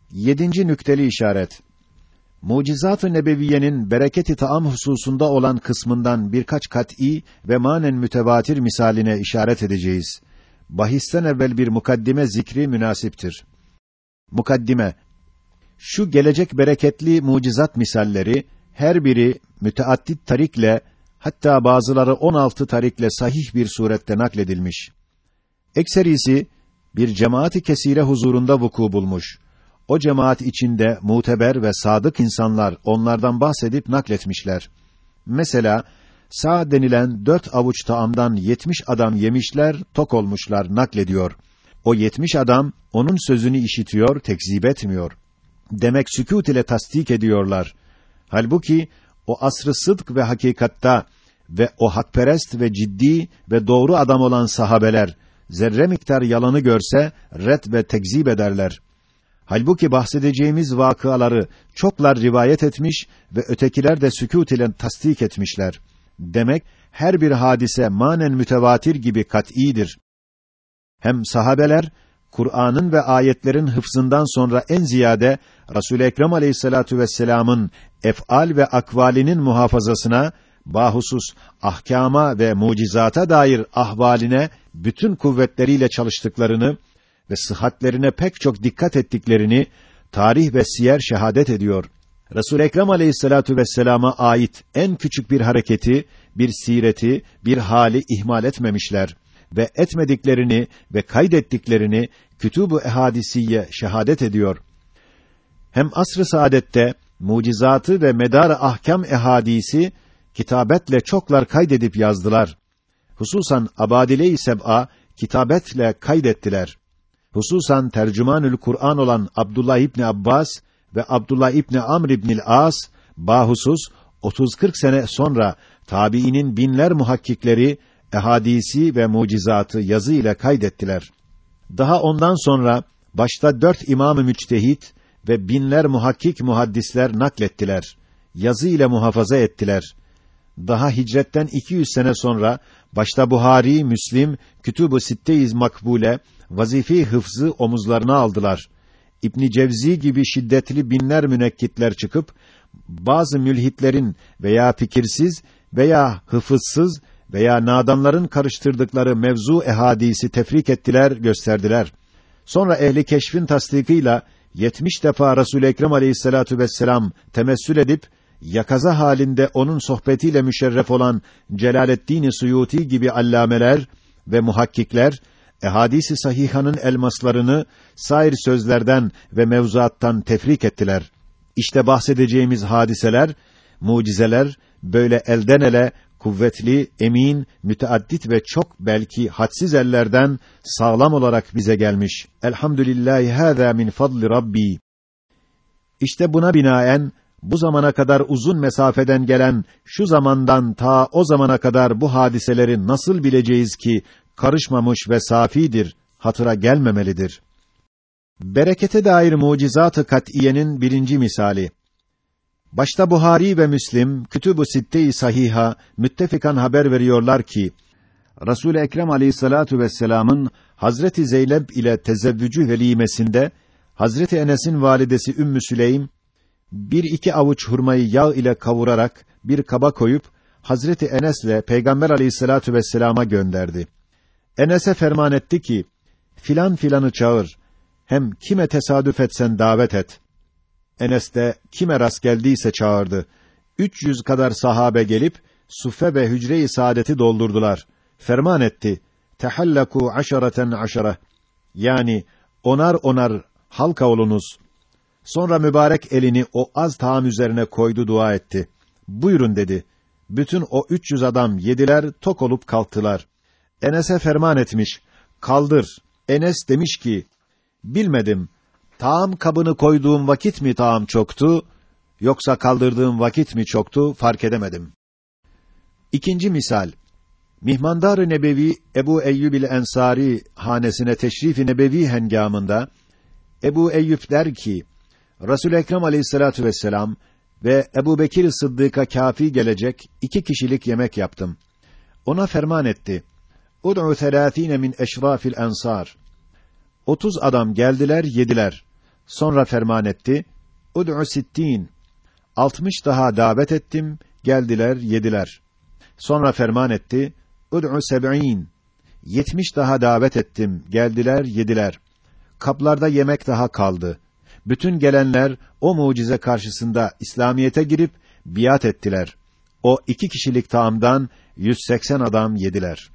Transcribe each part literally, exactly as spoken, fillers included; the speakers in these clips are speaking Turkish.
Yedinci nükteli işaret. Mucizat-ı nebeviyenin bereket-i taam hususunda olan kısmından birkaç kat'î ve manen mütevatir misaline işaret edeceğiz. Bahisten evvel bir mukaddime zikri münasiptir. Mukaddime. Şu gelecek bereketli mucizat misalleri her biri müteaddit tarikle, hatta bazıları on altı tarikle sahih bir surette nakledilmiş. Ekserisi bir cemaat-i kesire huzurunda vuku bulmuş. O cemaat içinde muteber ve sadık insanlar onlardan bahsedip nakletmişler. Mesela Sa'd denilen dört avuç taamdan yetmiş adam yemişler, tok olmuşlar naklediyor. O yetmiş adam onun sözünü işitiyor, tekzip etmiyor. Demek sükût ile tasdik ediyorlar. Halbuki o asr-ı sıdk ve hakikatta ve o hakperest ve ciddi ve doğru adam olan sahabeler zerre miktar yalanı görse red ve tekzip ederler. Halbuki bahsedeceğimiz vakıaları çoklar rivayet etmiş ve ötekiler de sükût ile tasdik etmişler. Demek her bir hadise manen mütevatir gibi kat'îdir. Hem sahabeler Kur'an'ın ve ayetlerin hıfzından sonra en ziyade Resul-i Ekrem Aleyhissalatu vesselam'ın ef'al ve akvalinin muhafazasına, bahusus ahkâma ve mucizata dair ahvaline bütün kuvvetleriyle çalıştıklarını ve sıhhatlerine pek çok dikkat ettiklerini tarih ve siyer şehadet ediyor. Resul-i Ekrem Aleyhissalatu vesselam'a ait en küçük bir hareketi, bir sireti, bir hali ihmal etmemişler ve etmediklerini ve kaydettiklerini Kütûb-u Ehadisiye şehadet ediyor. Hem asr-ı saadette mucizatı ve medar-ı ahkâm ehadisi kitabetle çoklar kaydedip yazdılar. Hususan Abadile-i Seb'a kitabetle kaydettiler. Hususan tercümanül Kur'an olan Abdullah İbni Abbas ve Abdullah İbni Amr İbnil As, bahusus otuz kırk sene sonra tabiinin binler muhakkikleri ehadisi ve mucizatı yazı ile kaydettiler. Daha ondan sonra başta dört imam-ı müçtehit ve binler muhakkik muhaddisler naklettiler. Yazı ile muhafaza ettiler. Daha hicretten iki yüz sene sonra başta Buhari, Müslim, Kütûb-u Sitte-i Makbule vazife-i hıfzı omuzlarına aldılar. İbn Cevzi gibi şiddetli binler münekkitler çıkıp bazı mülhitlerin veya fikirsiz veya hıfızsız veya nadanların karıştırdıkları mevzu ehadisi tefrik ettiler, gösterdiler. Sonra ehli keşfin tasdikıyla yetmiş defa Resul-i Ekrem Aleyhissalatu vesselam temessül edip yakaza halinde onun sohbetiyle müşerref olan Celaleddin Suyuti gibi allameler ve muhakkikler ehadis-i sahihanın elmaslarını sair sözlerden ve mevzuattan tefrik ettiler. İşte bahsedeceğimiz hadiseler, mucizeler böyle elden ele kuvvetli, emin, müteaddit ve çok belki hadsiz ellerden sağlam olarak bize gelmiş. Elhamdülillahi hâzâ min fadli Rabbi. İşte buna binaen bu zamana kadar uzun mesafeden gelen şu zamandan ta o zamana kadar bu hadiseleri nasıl bileceğiz ki karışmamış ve safidir, hatıra gelmemelidir. Berekete dair mucizat-ı kat'iyenin birinci misali. Başta Buhari ve Müslim, Kütûb-u Sitte-i Sahiha müttefikan haber veriyorlar ki Resul-i Ekrem Aleyhissalatu vesselam'ın Hazreti Zeynep ile tezevvücü velimesinde Hazreti Enes'in validesi Ümmü Süleym bir iki avuç hurmayı yağ ile kavurarak bir kaba koyup Hazreti Enes'le Peygamber Aleyhissalatu vesselama gönderdi. Enes'e ferman etti ki filan filanı çağır, hem kime tesadüf etsen davet et. Enes de kime rast geldiyse çağırdı. Üç yüz kadar sahabe gelip suffe ve hücre-i saadeti doldurdular. Ferman etti. Tehallaku aşaraten aşara. Yani onar onar halka olunuz. Sonra mübarek elini o az taam üzerine koydu, dua etti. Buyurun dedi. Bütün o üç yüz adam yediler, tok olup kalktılar. Enes'e ferman etmiş. Kaldır. Enes demiş ki, bilmedim. Taam kabını koyduğum vakit mi taam çoktu, yoksa kaldırdığım vakit mi çoktu, fark edemedim. İkinci misal. Mihmandar-ı Nebevi Ebu Eyyubil Ensari hanesine teşrif-i nebevi hengamında Ebu Eyyub der ki, Resul-i Ekrem Aleyhissalatu vesselam ve Ebu Bekir Sıddık'a kâfi gelecek iki kişilik yemek yaptım. Ona ferman etti. Ud'u selâthîne min eşrâfil ensâr. Otuz adam geldiler, yediler. Sonra ferman etti. Ud'u sittin. Altmış daha davet ettim, geldiler, yediler. Sonra ferman etti. Ud'u seb'in. Yetmiş daha davet ettim, geldiler, yediler. Kaplarda yemek daha kaldı. Bütün gelenler o mucize karşısında İslamiyete girip biat ettiler. O iki kişilik taamdan yüz seksen adam yediler.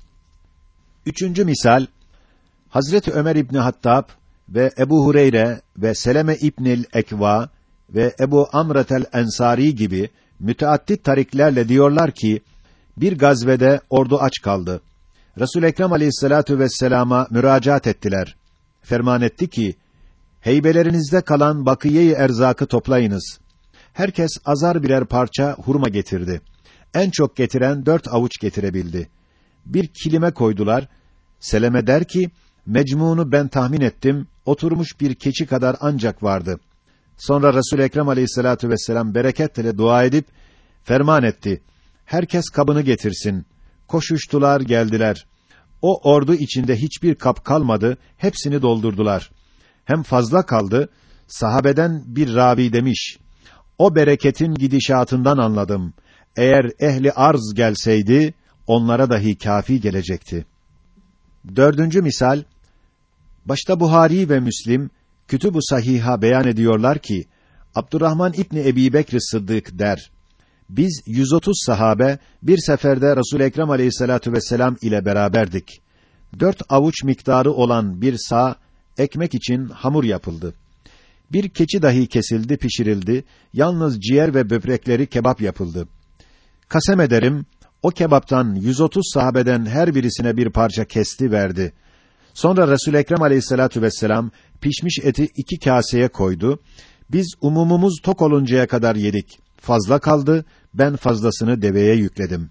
Üçüncü misal, Hazreti Ömer İbni Hattab ve Ebu Hureyre ve Seleme İbnül Ekva ve Ebu Amretel Ensari gibi müteaddit tariklerle diyorlar ki, bir gazvede ordu aç kaldı. Resul-i Ekrem Aleyhissalatu vesselam'a müracaat ettiler. Ferman etti ki, heybelerinizde kalan bakiye-i erzakı toplayınız. Herkes azar birer parça hurma getirdi. En çok getiren dört avuç getirebildi. Bir kilime koydular. Seleme der ki, mecmunu ben tahmin ettim, oturmuş bir keçi kadar ancak vardı. Sonra Resul-i Ekrem Aleyhissalatu vesselam bereketle dua edip, ferman etti. Herkes kabını getirsin. Koşuştular, geldiler. O ordu içinde hiçbir kap kalmadı, hepsini doldurdular. Hem fazla kaldı, sahabeden bir ravi demiş, o bereketin gidişatından anladım. Eğer ehli arz gelseydi, onlara dahi kâfi gelecekti. Dördüncü misal, başta Buhari ve Müslim, Kütüb-ü Sahih'a beyan ediyorlar ki, Abdurrahman İbni Ebi Bekr Sıddık der, biz yüz otuz sahabe, bir seferde Resul-i Ekrem Aleyhissalatu vesselam ile beraberdik. Dört avuç miktarı olan bir sağ, ekmek için hamur yapıldı. Bir keçi dahi kesildi, pişirildi, yalnız ciğer ve böbrekleri kebap yapıldı. Kasem ederim, o kebaptan yüz otuz sahabeden her birisine bir parça kesti verdi. Sonra Resul-i Ekrem Aleyhissalatu vesselam pişmiş eti iki kaseye koydu. Biz umumumuz tok oluncaya kadar yedik. Fazla kaldı, ben fazlasını deveye yükledim.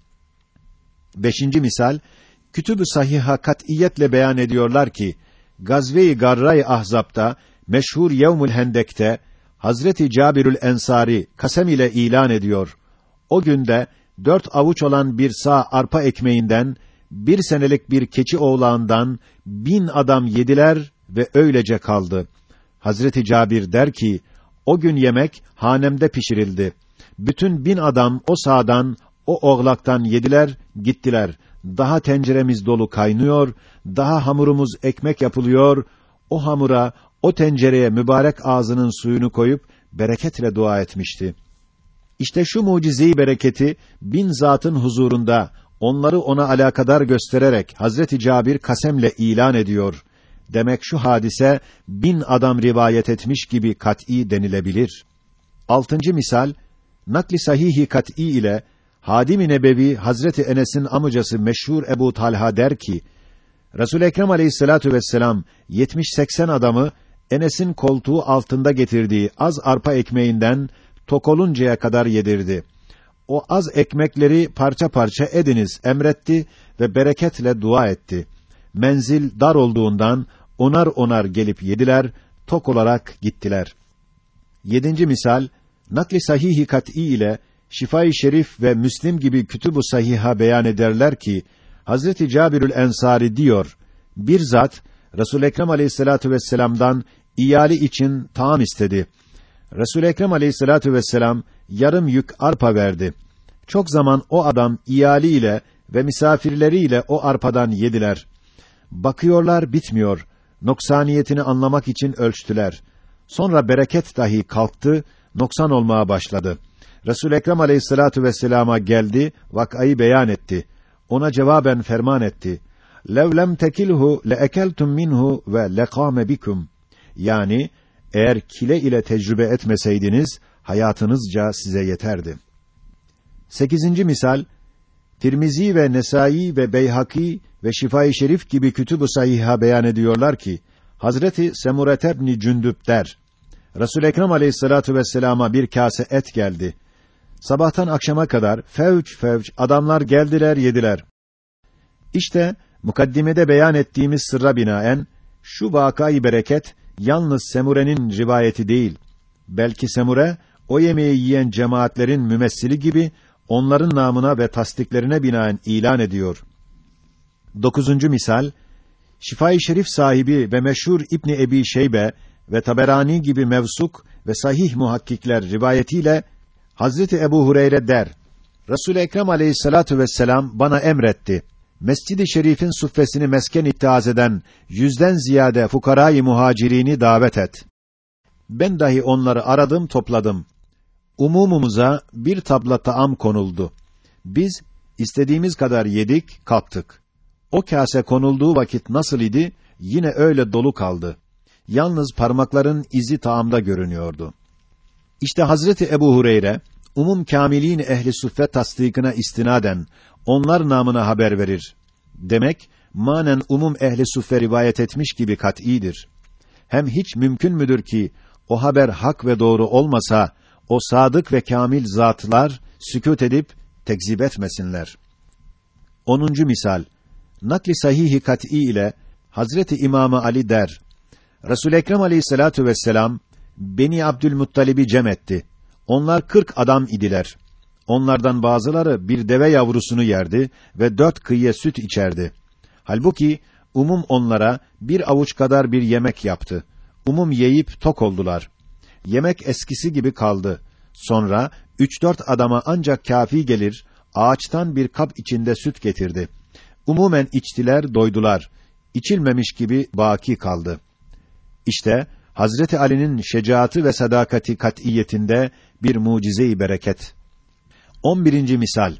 Beşinci misal, Kütüb-ü Sahih'a kat'iyetle beyan ediyorlar ki, Gazve-i Garra-i Ahzab'da, meşhur Yevmül Hendek'te, Hazreti Cabirül Ensari kasem ile ilan ediyor. O günde, dört avuç olan bir sağ arpa ekmeğinden, bir senelik bir keçi oğlağından, bin adam yediler ve öylece kaldı. Hazreti Cabir der ki, o gün yemek, hanemde pişirildi. Bütün bin adam o sağdan, o oğlaktan yediler, gittiler. Daha tenceremiz dolu kaynıyor, daha hamurumuz ekmek yapılıyor, o hamura, o tencereye mübarek ağzının suyunu koyup, bereketle dua etmişti. İşte şu mucize-i bereketi, bin zatın huzurunda, onları ona alakadar göstererek, Hazreti Cabir kasemle ilan ediyor. Demek şu hadise, bin adam rivayet etmiş gibi kat'î denilebilir. Altıncı misal, nakli sahih-i kat'î ile, Hadim-i Nebevi, Hazreti Enes'in amcası meşhur Ebu Talha der ki, Resul-i Ekrem Aleyhissalatu vesselam, yetmiş seksen adamı, Enes'in koltuğu altında getirdiği az arpa ekmeğinden, tok oluncaya kadar yedirdi. O az ekmekleri parça parça ediniz emretti ve bereketle dua etti. Menzil dar olduğundan, onar onar gelip yediler, tok olarak gittiler. Yedinci misal, nakli sahih-i kat'î ile, Şifai Şerif ve Müslim gibi Kütüb-ü Sahih'a beyan ederler ki, Hazreti Cabirül Ensari diyor, bir zat, Resul-i Ekrem Aleyhissalatu vesselam'dan, iyali için taam istedi. Resul-i Ekrem Aleyhissalatu vesselam, yarım yük arpa verdi. Çok zaman o adam, iyaliyle ve misafirleriyle o arpadan yediler. Bakıyorlar bitmiyor, noksaniyetini anlamak için ölçtüler. Sonra bereket dahi kalktı, noksan olmaya başladı. Resul-i Ekrem Aleyhissalatu vesselama geldi, vakayı beyan etti. Ona cevaben ferman etti. Lev lem tekilhu leekeltum minhu ve lekâme bikum. Yani eğer kile ile tecrübe etmeseydiniz hayatınızca size yeterdi. Sekizinci misal, Tirmizi ve Nesai ve Beyhaki ve Şifai Şerif gibi Kütüb-ü Sahih'a beyan ediyorlar ki, Hazreti Semuret ibn Cündüb der, Resul-i Ekrem Aleyhissalatu vesselama bir kase et geldi. Sabahtan akşama kadar fevç fevç adamlar geldiler, yediler. İşte mukaddimede beyan ettiğimiz sırra binaen şu vakâ-i bereket yalnız Semure'nin rivayeti değil, belki Semure o yemeği yiyen cemaatlerin mümessili gibi onların namına ve tasdiklerine binaen ilan ediyor. Dokuzuncu misal, Şifai Şerif sahibi ve meşhur İbni Ebi Şeybe ve Taberani gibi mevsuk ve sahih muhakkikler rivayetiyle Hazreti Ebu Hureyre der: Resul-i Ekrem Aleyhissalatu vesselam bana emretti. Mescid-i Şerif'in suffesini mesken ittihaz eden yüzden ziyade fukarâ-i muhacirini davet et. Ben dahi onları aradım, topladım. Umumumuza bir tabla taam konuldu. Biz istediğimiz kadar yedik, kalktık. O kâse konulduğu vakit nasıl idi? Yine öyle dolu kaldı. Yalnız parmakların izi taamda görünüyordu. İşte Hazreti Ebu Hureyre, umum kâmilîn ehli suffe tasdikine istinaden onlar namına haber verir. Demek manen umum ehli suffe rivayet etmiş gibi kat'idir. Hem hiç mümkün müdür ki o haber hak ve doğru olmasa o sadık ve kâmil zatlar sükût edip tekzip etmesinler. Onuncu misal. Nakli sahih-i kat'î ile Hazreti İmam Ali der: Resul-i Ekrem Aleyhissalatu vesselam Beni Abdülmuttalib'i cem etti. Onlar kırk adam idiler. Onlardan bazıları bir deve yavrusunu yerdi ve dört kıyıya süt içerdi. Halbuki umum onlara bir avuç kadar bir yemek yaptı. Umum yiyip tok oldular. Yemek eskisi gibi kaldı. Sonra üç dört adama ancak kâfi gelir, ağaçtan bir kap içinde süt getirdi. Umumen içtiler, doydular. İçilmemiş gibi baki kaldı. İşte Hazreti Ali'nin şecaatı ve sadakati kat'iyetinde bir mucize-i bereket. On birinci misal.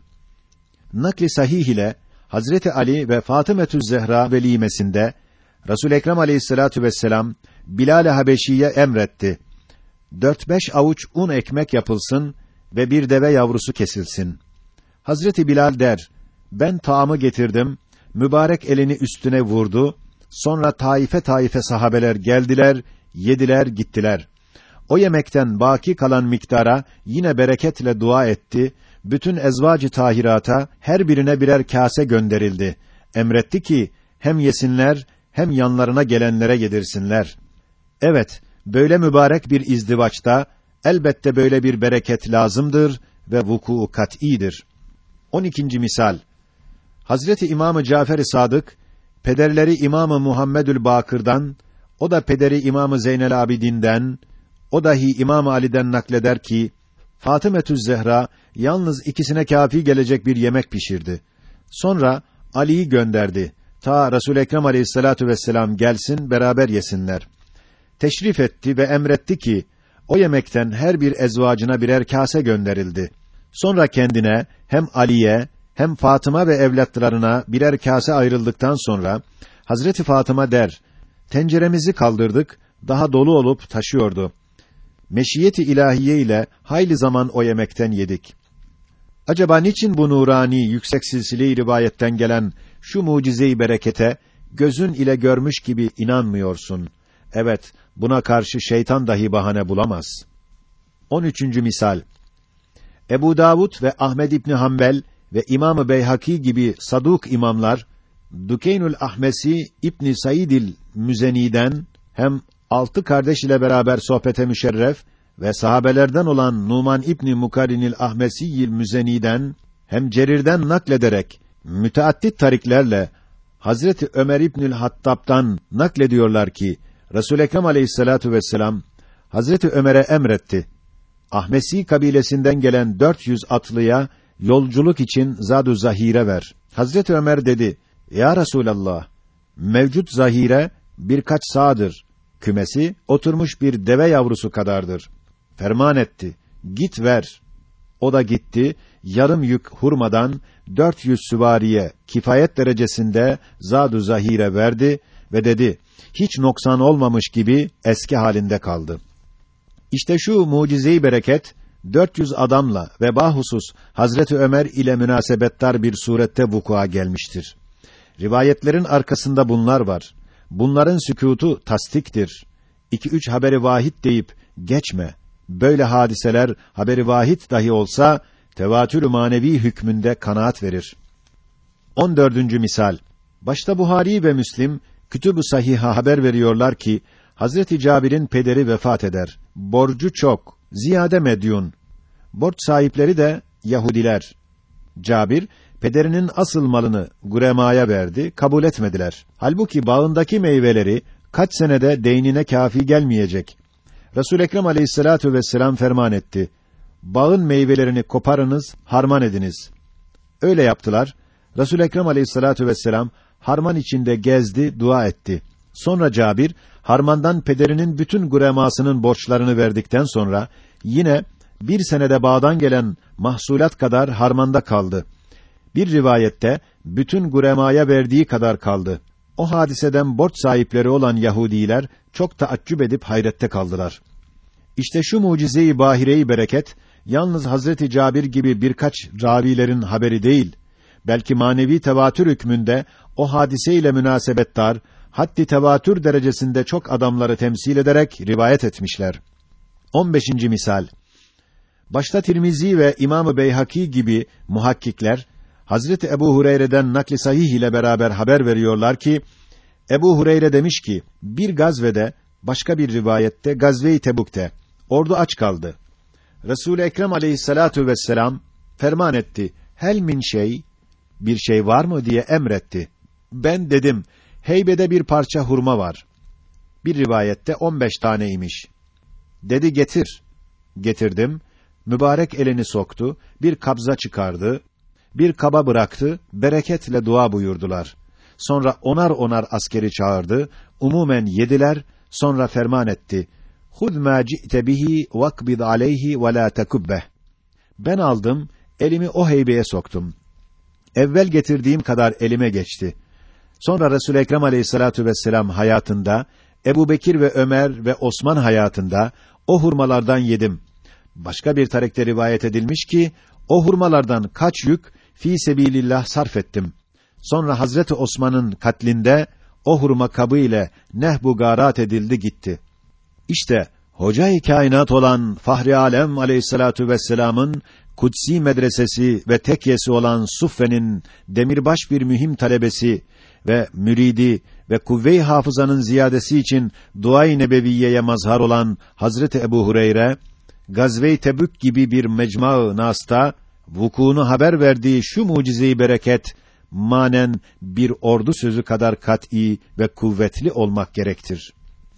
Nakli sahih ile Hazreti Ali ve Fatımetüz Zehra velimesinde Resul-i Ekrem Aleyhissalatu vesselam Bilal-i Habeşi'ye emretti. Dört beş avuç un ekmek yapılsın ve bir deve yavrusu kesilsin. Hazreti Bilal der: Ben taamı getirdim, mübarek elini üstüne vurdu, sonra taife taife sahabeler geldiler, yediler, gittiler. O yemekten baki kalan miktara yine bereketle dua etti, bütün ezvacı tahirata her birine birer kâse gönderildi. Emretti ki, hem yesinler, hem yanlarına gelenlere yedirsinler. Evet, böyle mübarek bir izdivaçta, elbette böyle bir bereket lazımdır ve vuku kat'idir. On ikinci misal. Hazreti İmam-ı Cafer-i Sadık, pederleri İmam-ı Muhammedül Bakır'dan, o da pederi İmam-ı Zeynel Abidin'den, o dahi İmam Ali'den nakleder ki, Fatımetüz Zehra yalnız ikisine kâfi gelecek bir yemek pişirdi. Sonra Ali'yi gönderdi. Ta Resul-i Ekrem Aleyhissalatu vesselam gelsin, beraber yesinler. Teşrif etti ve emretti ki, o yemekten her bir ezvacına birer kâse gönderildi. Sonra kendine, hem Ali'ye, hem Fatıma ve evlatlarına birer kâse ayrıldıktan sonra, Hazreti Fatıma der, tenceremizi kaldırdık, daha dolu olup taşıyordu. Meşiyeti ilahiye ile hayli zaman o yemekten yedik. Acaba niçin bu nurani, yüksek silsile-i rivayetten gelen şu mucize-i berekete, gözün ile görmüş gibi inanmıyorsun? Evet, buna karşı şeytan dahi bahane bulamaz. On üçüncü misal. Ebu Davud ve Ahmed İbni Hanbel ve İmam-ı Beyhaki gibi saduk imamlar, Dukeynül Ahmesi İbni Saidil Müzeni'den hem altı kardeş ile beraber sohbete müşerref ve sahabelerden olan Numan İbni Mukarinil Ahmesiyil Müzeni'den hem Cerir'den naklederek müteaddit tariklerle Hazreti Ömer İbnül Hattab'dan naklediyorlar ki Resul-i Ekrem Aleyhissalatu vesselam Hazreti Ömer'e emretti. Ahmesi kabilesinden gelen dört yüz atlıya yolculuk için zad-ı zahire ver. Hazreti Ömer dedi: Ya Resulallah, mevcut zahire birkaç sağdır. Kümesi oturmuş bir deve yavrusu kadardır. Ferman etti. Git ver. O da gitti. Yarım yük hurmadan dört yüz süvariye kifayet derecesinde zad-ı zahire verdi ve dedi: Hiç noksan olmamış gibi eski halinde kaldı. İşte şu mucize-i bereket dört yüz adamla ve bahusus Hazreti Ömer ile münasebettar bir surette vuku'a gelmiştir. Rivayetlerin arkasında bunlar var. Bunların sükûtu tasdiktir. İki üç haberi vahid deyip geçme. Böyle hadiseler haberi vahid dahi olsa tevatür-ü manevi hükmünde kanaat verir. On dördüncü misal. Başta Buhari ve Müslim Kütüb-ü Sahih'a haber veriyorlar ki Hazreti Cabir'in pederi vefat eder. Borcu çok, ziyade medyun. Borç sahipleri de Yahudiler. Cabir pederinin asıl malını guremaya verdi, kabul etmediler. Halbuki bağındaki meyveleri kaç senede deynine kâfi gelmeyecek. Resul-i Ekrem Aleyhissalatu vesselam ferman etti. Bağın meyvelerini koparınız, harman ediniz. Öyle yaptılar. Resul-i Ekrem Aleyhissalatu vesselam harman içinde gezdi, dua etti. Sonra Cabir, harmandan pederinin bütün guremasının borçlarını verdikten sonra, yine bir senede bağdan gelen mahsulat kadar harmanda kaldı. Bir rivayette, bütün guremaya verdiği kadar kaldı. O hadiseden borç sahipleri olan Yahudiler, çok taaccüp edip hayrette kaldılar. İşte şu mucize-i bahire-i bereket, yalnız Hazreti Cabir gibi birkaç ravilerin haberi değil, belki manevi tevatür hükmünde, o hadiseyle münasebettar, haddi tevatür derecesinde çok adamları temsil ederek rivayet etmişler. on beşinci misal. Başta Tirmizi ve İmam-ı Beyhaki gibi muhakkikler, Hazreti Ebu Hureyre'den nakli sahih ile beraber haber veriyorlar ki, Ebu Hureyre demiş ki, bir gazvede, başka bir rivayette, Gazve-i Tebuk'te, ordu aç kaldı. Resul-i Ekrem aleyhissalatu vesselam, ferman etti, hel min şey, bir şey var mı diye emretti. Ben dedim, heybede bir parça hurma var. Bir rivayette on beş taneymiş. Dedi getir. Getirdim. Mübarek elini soktu, bir kabza çıkardı, bir kaba bıraktı, bereketle dua buyurdular. Sonra onar onar askeri çağırdı, umumen yediler, sonra ferman etti. Hud ma ci'te bihi vakbid aleyhi ve la tekubbeh. Ben aldım, elimi o heybeye soktum. Evvel getirdiğim kadar elime geçti. Sonra Resul-i Ekrem Aleyhissalatu vesselam hayatında, Ebu Bekir ve Ömer ve Osman hayatında o hurmalardan yedim. Başka bir tarikte rivayet edilmiş ki, o hurmalardan kaç yük fî sebilillah sarf ettim. Sonra Hazreti Osman'ın katlinde o hurma kabı ile nehbu garat edildi gitti. İşte Hoca-i Kainat olan Fahri Alem Aleyhissalatu vesselam'ın kutsi medresesi ve tekyesi olan Suffe'nin demirbaş bir mühim talebesi ve müridi ve kuvve-i hafızanın ziyadesi için dua-i nebeviyeye mazhar olan Hazreti Ebu Hureyre, Gazve-i Tebük gibi bir mecma-ı nasta, vukuunu haber verdiği şu mucize-i bereket, manen bir ordu sözü kadar kat'î ve kuvvetli olmak gerektir.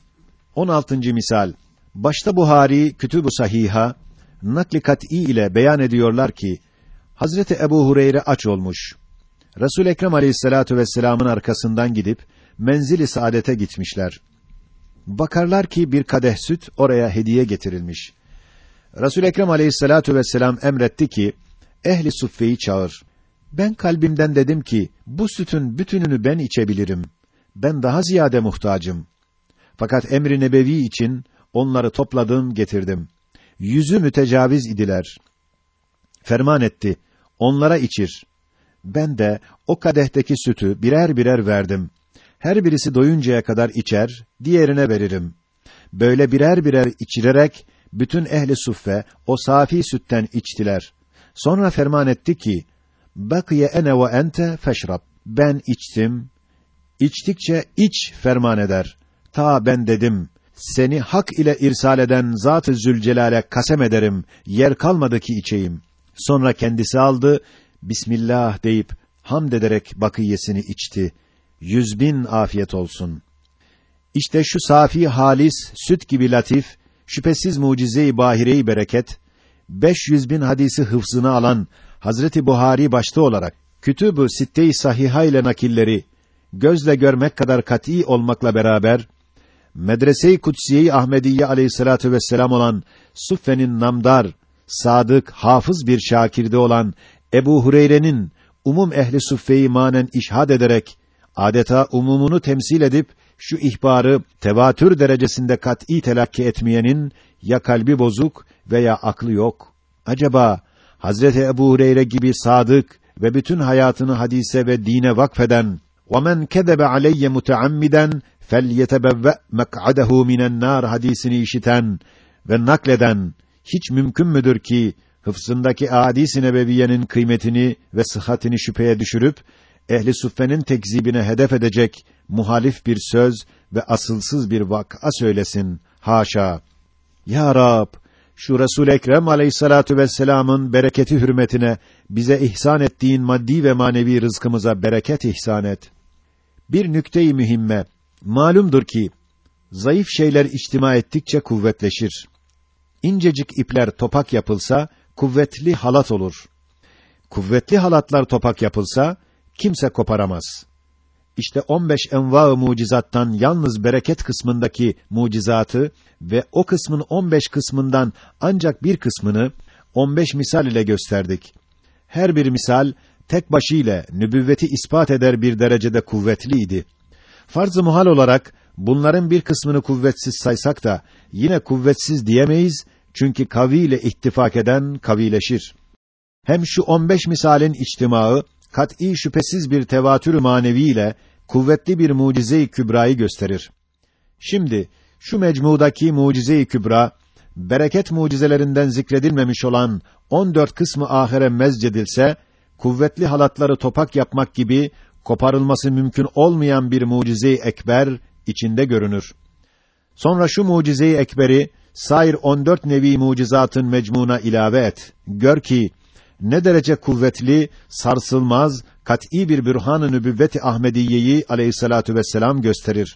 on altıncı misal. Başta Buhari, Kütüb-ü Sahiha, nakli kat'î ile beyan ediyorlar ki, Hazreti Ebu Hureyre aç olmuş. Resul-i Ekrem Aleyhissalatu vesselam'ın arkasından gidip, menzil-i saadete gitmişler. Bakarlar ki bir kadeh süt oraya hediye getirilmiş. Resul-i Ekrem Aleyhissalatu vesselam emretti ki, ehli suffeyi çağır. Ben kalbimden dedim ki, bu sütün bütününü ben içebilirim. Ben daha ziyade muhtacım. Fakat emri nebevi için onları topladım, getirdim. Yüzü mütecaviz idiler. Ferman etti, onlara içir. Ben de o kadehteki sütü birer birer verdim. Her birisi doyuncaya kadar içer, diğerine veririm. Böyle birer birer içirerek, bütün ehli suffe o safi sütten içtiler. Sonra ferman etti ki, bakiye ene ve ente feşrab. Ben içtim, içtikçe iç ferman eder. Ta ben dedim, seni hak ile irsal eden Zat-ı Zülcelal'e kasem ederim, yer kalmadı ki içeyim. Sonra kendisi aldı, Bismillah deyip, hamd ederek bakiyesini içti. Yüz bin afiyet olsun. İşte şu safi halis, süt gibi latif, şüphesiz mucize-i bahire-i bereket, beş yüz bin hadisi hıfzına alan Hazreti Buhari başta olarak Kütüb-ü Sitte-i Sahiha ile nakilleri gözle görmek kadar kat'î olmakla beraber Medrese-i Kutsiye-i Ahmediye Aleyhissalatu vesselam olan Suffe'nin namdar, sadık, hafız bir şakirde olan Ebu Hureyre'nin umum ehli suffeyi manen işhad ederek adeta umumunu temsil edip şu ihbarı tevatür derecesinde kat'î telakki etmeyenin ya kalbi bozuk veya aklı yok. Acaba Hazreti Ebu Hureyre gibi sadık ve bütün hayatını hadise ve dine vakfeden وَمَنْ كَذَبَ عَلَيَّ مُتَعَمِّدًا فَلْيَتَبَوَّأْ مَقْعَدَهُ مِنَ النَّارِ hadisini işiten ve nakleden hiç mümkün müdür ki hıfzındaki ahadis-i nebeviyenin kıymetini ve sıhhatini şüpheye düşürüp ehli suffenin tekzibine hedef edecek muhalif bir söz ve asılsız bir vak'a söylesin. Haşa! Ya Rab, şu Resul-i Ekrem Aleyhissalatu vesselam'ın bereketi hürmetine bize ihsan ettiğin maddi ve manevi rızkımıza bereket ihsan et. Bir nükte-i mühimme, malumdur ki Zayıf şeyler içtima ettikçe kuvvetleşir. İncecik ipler topak yapılsa, kuvvetli halat olur. Kuvvetli halatlar topak yapılsa, kimse koparamaz. İşte on beş enva-ı mucizattan yalnız bereket kısmındaki mucizatı ve o kısmın on beş kısmından ancak bir kısmını on beş misal ile gösterdik. Her bir misal tek başıyla nübüvveti ispat eder bir derecede kuvvetliydi. Farz-ı muhal olarak bunların bir kısmını kuvvetsiz saysak da yine kuvvetsiz diyemeyiz, çünkü kavi ile ittifak eden kavileşir. Hem şu on beş misalin içtimaı kat'î şüphesiz bir tevatür manevi ile kuvvetli bir mucize-i kübrayı gösterir. Şimdi şu mecmudaki mucize-i kübra, bereket mucizelerinden zikredilmemiş olan on dört kısmı ahire mezcedilse, kuvvetli halatları topak yapmak gibi koparılması mümkün olmayan bir mucize-i ekber içinde görünür. Sonra şu mucize-i ekberi sair on dört nevi mucizatın mecmuna ilave et. Gör ki ne derece kuvvetli, sarsılmaz, kat'î bir bürhan-ı nübüvvet-i Ahmediye'yi aleyhissalatu vesselam gösterir.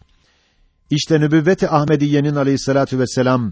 İşte nübüvvet-i Ahmediye'nin aleyhissalatu vesselam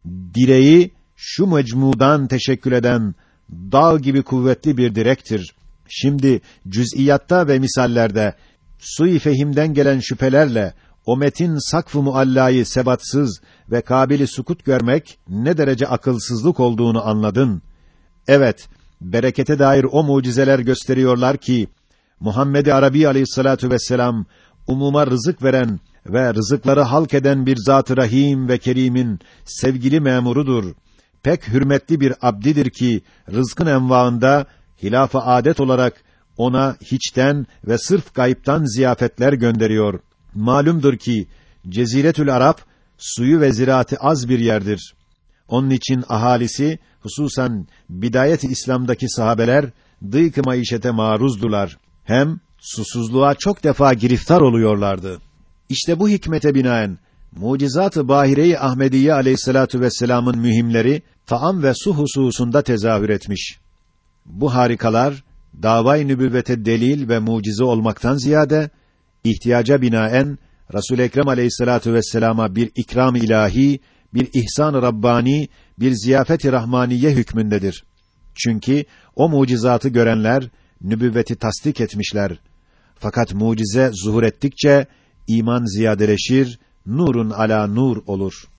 direği şu mecmudan teşekkül eden dağ gibi kuvvetli bir direktir. Şimdi cüz'iyatta ve misallerde sui fehimden gelen şüphelerle o metin sakf-ı muallayı sebatsız ve kabili sukut görmek ne derece akılsızlık olduğunu anladın. Evet, berekete dair o mucizeler gösteriyorlar ki Muhammed-i Arabi aleyhissalatu vesselam umuma rızık veren ve rızıkları halk eden bir Zat-ı Rahim ve Kerim'in sevgili memurudur. Pek hürmetli bir abdidir ki rızkın envaında hilaf-ı adet olarak ona hiçten ve sırf gayiptan ziyafetler gönderiyor. Malumdur ki Ceziretül Arap suyu ve ziraatı az bir yerdir. Onun için ahalisi, hususan bidayet-i İslam'daki sahabeler dıyk-ı maişete maruzdular. Hem susuzluğa çok defa giriftar oluyorlardı. İşte bu hikmete binaen mucizat-ı Bahire-i Ahmediye aleyhissalatu vesselam'ın mühimleri taam ve su hususunda tezahür etmiş. Bu harikalar dava-i nübüvvete delil ve mucize olmaktan ziyade ihtiyaca binaen Resul-i Ekrem aleyhissalatu vesselama bir ikram-ı ilahi, bir ihsan-ı rabbani, bir ziyafet-i rahmaniye hükmündedir. Çünkü o mucizatı görenler nübüvveti tasdik etmişler. Fakat mucize zuhur ettikçe iman ziyadeleşir, nurun ala nur olur.